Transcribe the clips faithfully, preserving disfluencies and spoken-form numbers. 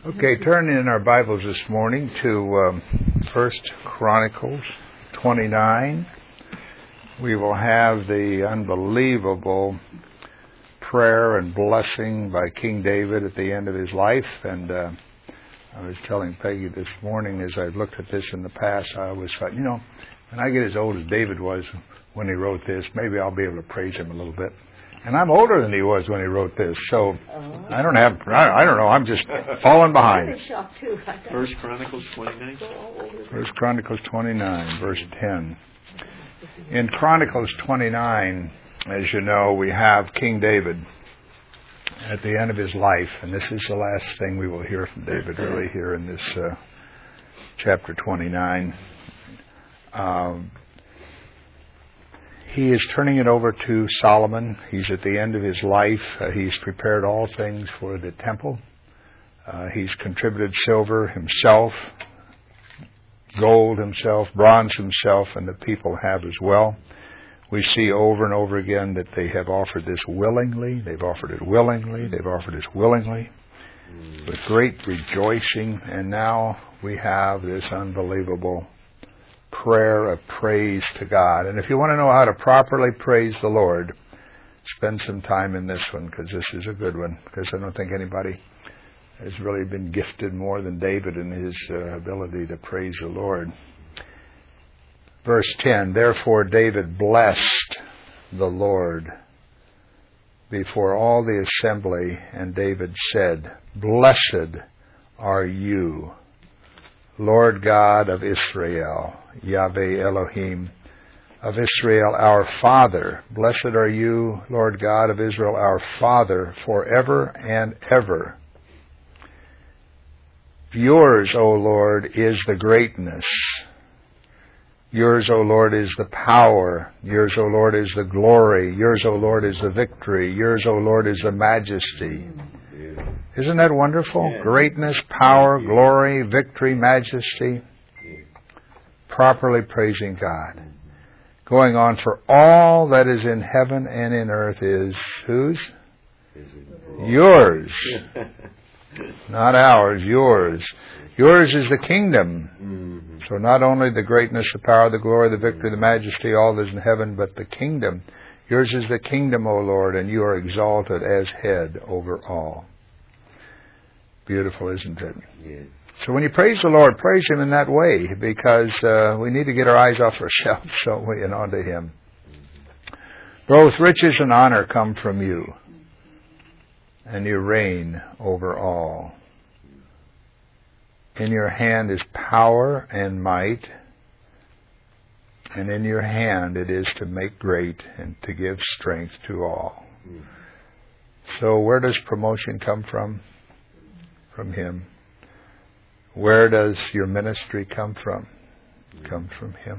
Okay, turn in our Bibles this morning to um, First Chronicles twenty-nine. We will have the unbelievable prayer and blessing by King David at the end of his life. And uh, I was telling Peggy this morning, as I've looked at this in the past, I always thought, you know, when I get as old as David was when he wrote this, maybe I'll be able to praise him a little bit. And I'm older than he was when he wrote this, so oh. I don't have, I, I don't know, I'm just falling behind. First Chronicles twenty-nine. First Chronicles twenty-nine, verse ten. In Chronicles twenty-nine, as you know, we have King David at the end of his life, and this is the last thing we will hear from David really here in this uh, chapter twenty-nine. Um, He is turning it over to Solomon. He's at the end of his life. Uh, he's prepared all things for the temple. Uh, he's contributed silver himself, gold himself, bronze himself, and the people have as well. We see over and over again that they have offered this willingly. They've offered it willingly. They've offered it willingly with great rejoicing. And now we have this unbelievable prayer of praise to God. And if you want to know how to properly praise the Lord, spend some time in this one, because this is a good one, because I don't think anybody has really been gifted more than David in his uh, ability to praise the Lord. Verse ten, therefore David blessed the Lord before all the assembly, and David said, blessed are you, Lord God of Israel, Yahweh Elohim of Israel, our Father. Blessed are you, Lord God of Israel, our Father, forever and ever. Yours, O Lord, is the greatness. Yours, O Lord, is the power. Yours, O Lord, is the glory. Yours, O Lord, is the victory. Yours, O Lord, is the majesty. Isn't that wonderful? Yeah. Greatness, power, yeah. Glory, victory, majesty. Yeah. Properly praising God. Going on, for all that is in heaven and in earth is whose? Is yours. Not ours, yours. Yours is the kingdom. Mm-hmm. So not only the greatness, the power, the glory, the victory, the majesty, all that is in heaven, but the kingdom. Yours is the kingdom, O Lord, and you are exalted as head over all. Beautiful, isn't it? Yes. So when you praise the Lord, praise Him in that way, because uh, we need to get our eyes off ourselves, don't we, and onto Him. Mm-hmm. Both riches and honor come from you, and you reign over all. In your hand is power and might, and in your hand it is to make great and to give strength to all. Mm-hmm. So where does promotion come from? From Him. Where does your ministry come from? It comes from Him.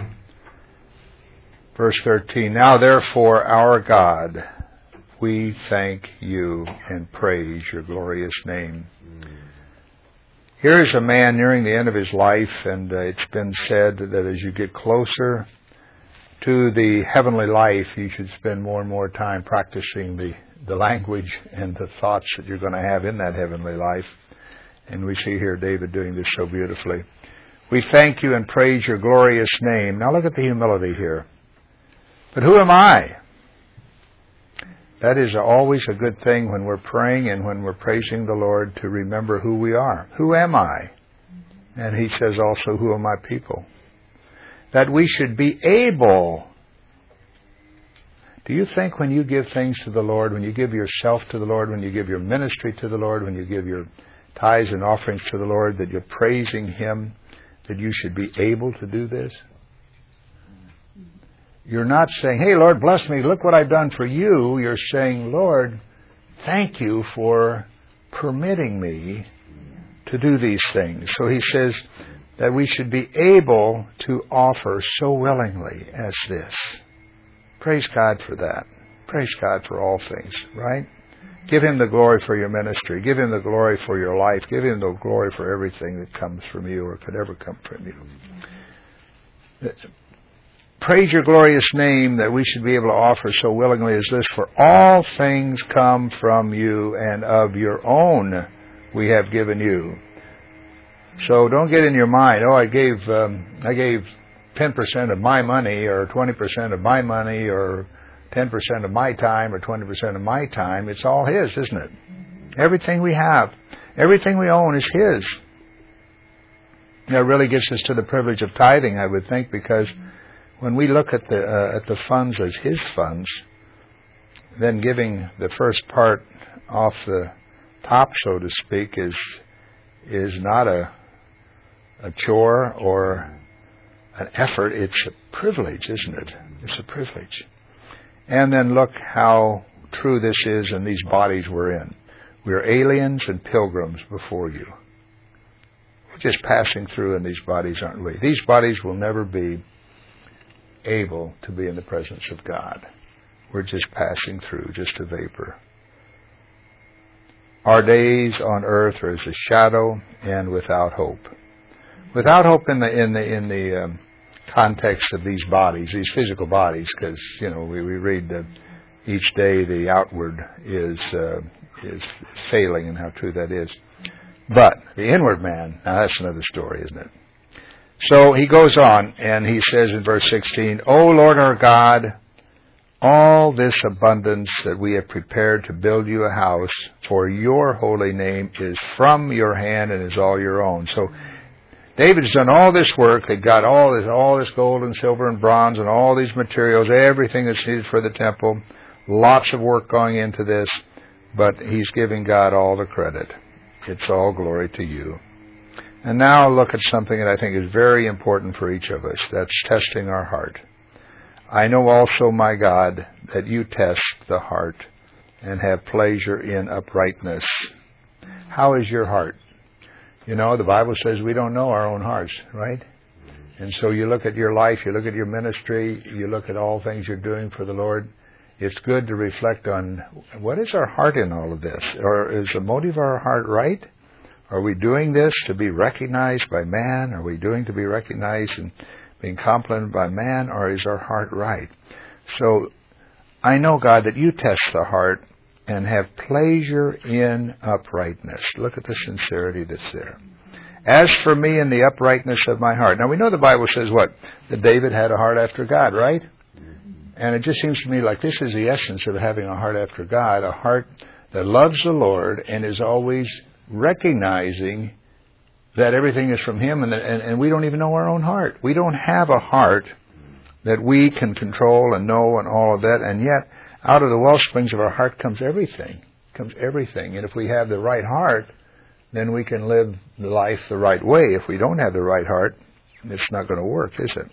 Verse thirteen, now therefore, our God, we thank you and praise your glorious name. Here is a man nearing the end of his life, and uh, it's been said that as you get closer to the heavenly life, you should spend more and more time practicing the the language and the thoughts that you're going to have in that heavenly life. And we see here David doing this so beautifully. We thank you and praise your glorious name. Now look at the humility here. But who am I? That is always a good thing when we're praying and when we're praising the Lord, to remember who we are. Who am I? And He says also, who are my people? That we should be able. Do you think when you give things to the Lord, when you give yourself to the Lord, when you give your ministry to the Lord, when you give your tithes and offerings to the Lord, that you're praising Him, that you should be able to do this? You're not saying, hey, Lord, bless me, look what I've done for you. You're saying, Lord, thank you for permitting me to do these things. So He says that we should be able to offer so willingly as this. Praise God for that. Praise God for all things, right? Give Him the glory for your ministry. Give Him the glory for your life. Give Him the glory for everything that comes from you or could ever come from you. Praise your glorious name that we should be able to offer so willingly as this, for all things come from you, and of your own we have given you. So don't get in your mind, oh, I gave um, I gave ten percent of my money, or twenty percent of my money, or ten percent of my time, or twenty percent of my time. It's all His, isn't it? Everything we have, everything we own is His. That really gets us to the privilege of tithing, I would think, because when we look at the uh, at the funds as His funds, then giving the first part off the top, so to speak, is is not a a chore or an effort. It's a privilege, isn't it? It's a privilege. And then look how true this is in these bodies we're in. We're aliens and pilgrims before you. We're just passing through in these bodies, aren't we? These bodies will never be able to be in the presence of God. We're just passing through, just a vapor. Our days on earth are as a shadow and without hope. Without hope in the in the in the um, context of these bodies, these physical bodies, because you know we, we read that each day the outward is uh, is failing, and how true that is. But the inward man, now that's another story, isn't it? So he goes on, and he says in verse sixteen, O Lord our God, all this abundance that we have prepared to build you a house for your holy name is from your hand and is all your own. So David's done all this work. They got all this, all this gold and silver and bronze and all these materials, everything that's needed for the temple. Lots of work going into this, but he's giving God all the credit. It's all glory to you. And now look at something that I think is very important for each of us. That's testing our heart. I know also, my God, that you test the heart and have pleasure in uprightness. How is your heart? You know, the Bible says we don't know our own hearts, right? And so you look at your life, you look at your ministry, you look at all things you're doing for the Lord. It's good to reflect on what is our heart in all of this? Or is the motive of our heart right? Are we doing this to be recognized by man? Are we doing to be recognized and being complimented by man? Or is our heart right? So I know, God, that you test the heart and have pleasure in uprightness. Look at the sincerity that's there. As for me and the uprightness of my heart. Now we know the Bible says what? That David had a heart after God, right? And it just seems to me like this is the essence of having a heart after God, a heart that loves the Lord and is always recognizing that everything is from Him, and, that, and, and we don't even know our own heart. We don't have a heart that we can control and know and all of that, and yet out of the well springs of our heart comes everything, comes everything. And if we have the right heart, then we can live the life the right way. If we don't have the right heart, it's not going to work, is it?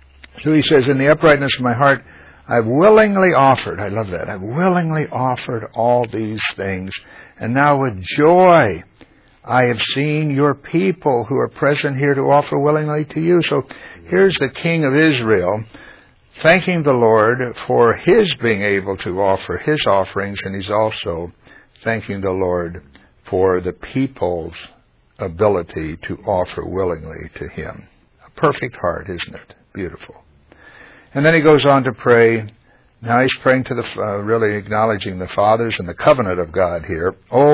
So he says, in the uprightness of my heart, I've willingly offered, I love that, I've willingly offered all these things, and now with joy I have seen your people who are present here to offer willingly to you. So here's the King of Israel thanking the Lord for His being able to offer His offerings, and he's also thanking the Lord for the people's ability to offer willingly to Him. A perfect heart, isn't it? Beautiful. And then he goes on to pray. Now he's praying to the, uh, really acknowledging the fathers and the covenant of God here.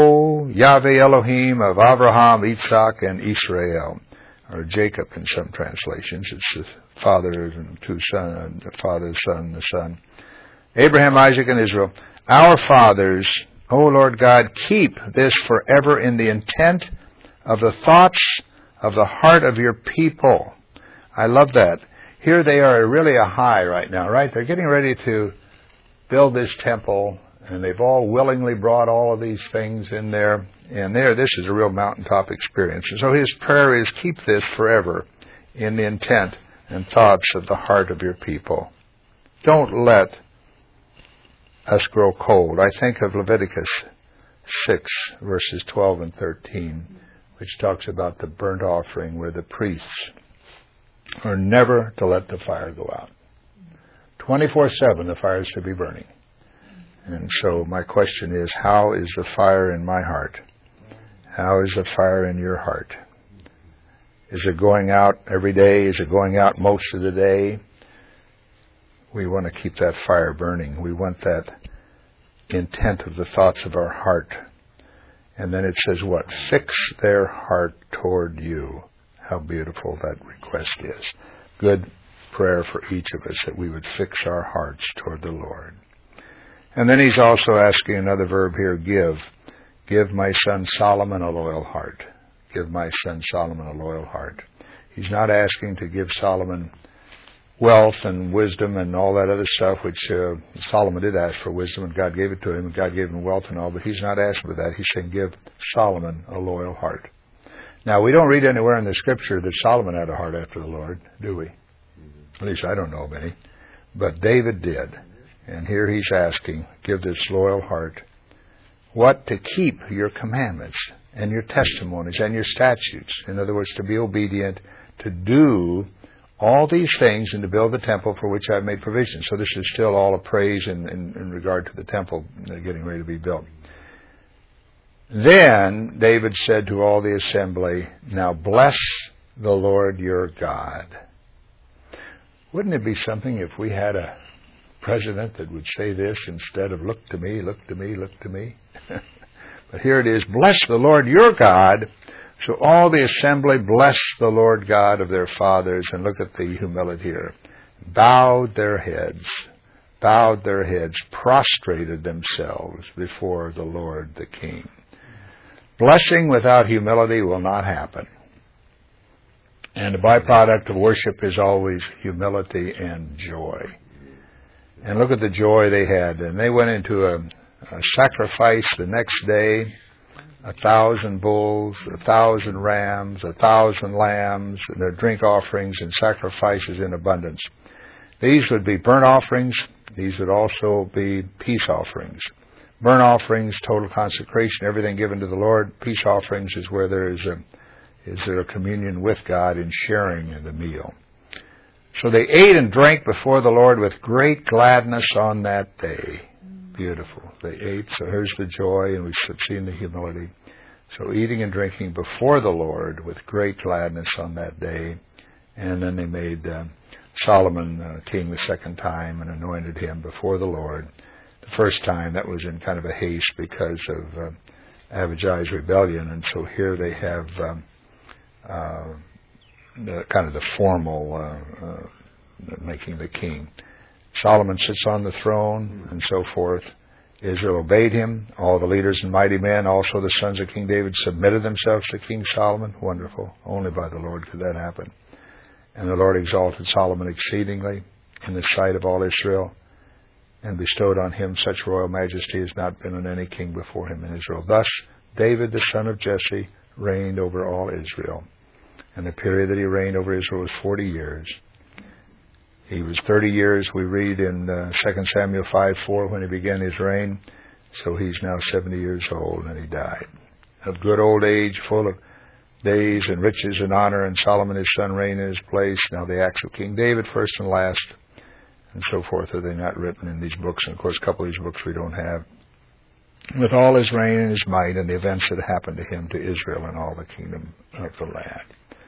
O Yahweh Elohim of Abraham, Isaac, and Israel. Or Jacob in some translations. It's the father and two sons, the father, the son, the son. Abraham, Isaac, and Israel. Our fathers, O Lord God, keep this forever in the intent of the thoughts of the heart of your people. I love that. Here they are really a high right now, right? They're getting ready to build this temple, and they've all willingly brought all of these things in there. And there, this is a real mountaintop experience. And so his prayer is, keep this forever in the intent and thoughts of the heart of your people. Don't let us grow cold. I think of Leviticus six, verses twelve and thirteen, which talks about the burnt offering, where the priests are never to let the fire go out. twenty-four seven, the fire is to be burning. And so my question is, how is the fire in my heart? How is the fire in your heart? Is it going out every day? Is it going out most of the day? We want to keep that fire burning. We want that intent of the thoughts of our heart. And then it says what? Fix their heart toward you. How beautiful that request is. Good prayer for each of us, that we would fix our hearts toward the Lord. And then he's also asking another verb here, give. Give my son Solomon a loyal heart. Give my son Solomon a loyal heart. He's not asking to give Solomon wealth and wisdom and all that other stuff, which uh, Solomon did ask for wisdom, and God gave it to him, and God gave him wealth and all, but he's not asking for that. He's saying, give Solomon a loyal heart. Now, we don't read anywhere in the Scripture that Solomon had a heart after the Lord, do we? At least I don't know of any. But David did. And here he's asking, give this loyal heart. What? To keep your commandments and your testimonies and your statutes. In other words, to be obedient, to do all these things and to build the temple for which I've made provision. So this is still all a praise in, in, in regard to the temple getting ready to be built. Then David said to all the assembly, now bless the Lord your God. Wouldn't it be something if we had a president that would say this instead of look to me, look to me, look to me? But here it is, bless the Lord your God. So all the assembly blessed the Lord God of their fathers, and look at the humility here. Bowed their heads, bowed their heads, prostrated themselves before the Lord the King. Blessing without humility will not happen. And the byproduct of worship is always humility and joy. And look at the joy they had. And they went into a, a sacrifice the next day. A thousand bulls, a thousand rams, a thousand lambs, and their drink offerings and sacrifices in abundance. These would be burnt offerings. These would also be peace offerings. Burnt offerings, total consecration, everything given to the Lord. Peace offerings is where there is a, is there a communion with God in sharing in the meal. So they ate and drank before the Lord with great gladness on that day. Beautiful. They ate, so here's the joy, and we've seen the humility. So eating and drinking before the Lord with great gladness on that day. And then they made uh, Solomon uh, king the second time and anointed him before the Lord. The first time, that was in kind of a haste because of uh, Abijah's rebellion. And so here they have um, uh, the, kind of the formal uh, uh, making the king. Solomon sits on the throne, and so forth. Israel obeyed him. All the leaders and mighty men, also the sons of King David, submitted themselves to King Solomon. Wonderful. Only by the Lord could that happen. And the Lord exalted Solomon exceedingly in the sight of all Israel, and bestowed on him such royal majesty as not been on any king before him in Israel. Thus, David, the son of Jesse, reigned over all Israel. And the period that he reigned over Israel was forty years. He was thirty years, we read in uh, Second Samuel five four, when he began his reign. So he's now seventy years old, and he died. Of good old age, full of days and riches and honor, and Solomon his son reigned in his place. Now the acts of King David, first and last, and so forth, are they not written in these books? And of course, a couple of these books we don't have. With all his reign and his might, and the events that happened to him, to Israel, and all the kingdom of the land.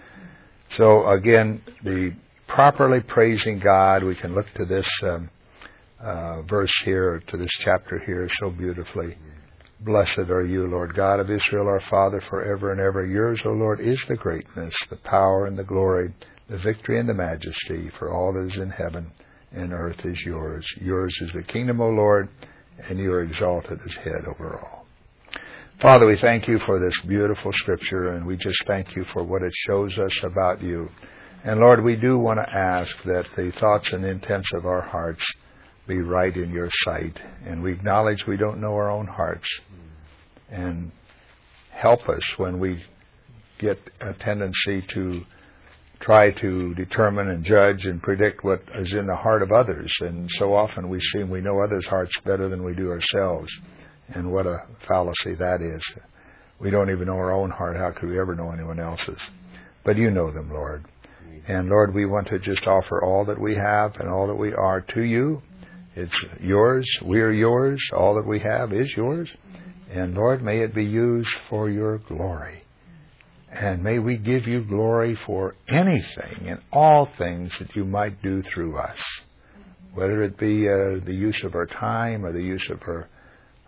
So again, the properly praising God, we can look to this um, uh, verse here, to this chapter here so beautifully. Blessed are you, Lord God of Israel, our Father, forever and ever. Yours, O Lord, is the greatness, the power and the glory, the victory and the majesty, for all that is in heaven and earth is yours. Yours is the kingdom, O Lord, and you are exalted as head over all. Father, we thank you for this beautiful Scripture, and we just thank you for what it shows us about you. And Lord, we do want to ask that the thoughts and intents of our hearts be right in your sight. And we acknowledge we don't know our own hearts. And help us when we get a tendency to try to determine and judge and predict what is in the heart of others. And so often we seem we know others' hearts better than we do ourselves. And what a fallacy that is. We don't even know our own heart. How could we ever know anyone else's? But you know them, Lord. And Lord, we want to just offer all that we have and all that we are to you. It's yours. We are yours. All that we have is yours. And Lord, may it be used for your glory. And may we give you glory for anything and all things that you might do through us. Whether it be uh, the use of our time or the use of our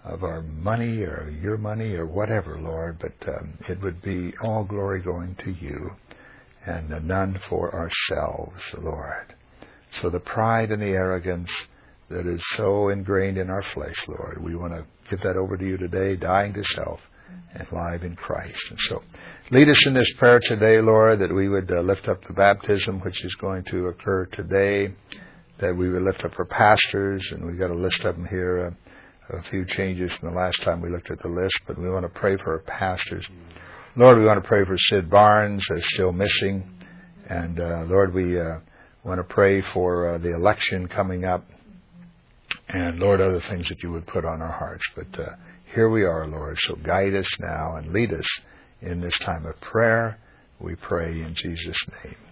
of our money or your money or whatever, Lord, but um, it would be all glory going to you and uh, none for ourselves, Lord. So the pride and the arrogance that is so ingrained in our flesh, Lord, we want to give that over to you today, dying to self and live in Christ. And so lead us in this prayer today, Lord, that we would uh, lift up the baptism which is going to occur today, that we would lift up our pastors, and we've got a list of them here, uh, a few changes from the last time we looked at the list, but we want to pray for our pastors. Lord, we want to pray for Sid Barnes, uh, still missing, and uh, Lord, we uh, want to pray for uh, the election coming up, and Lord, other things that you would put on our hearts. But uh, here we are, Lord, so guide us now and lead us in this time of prayer. We pray in Jesus' name.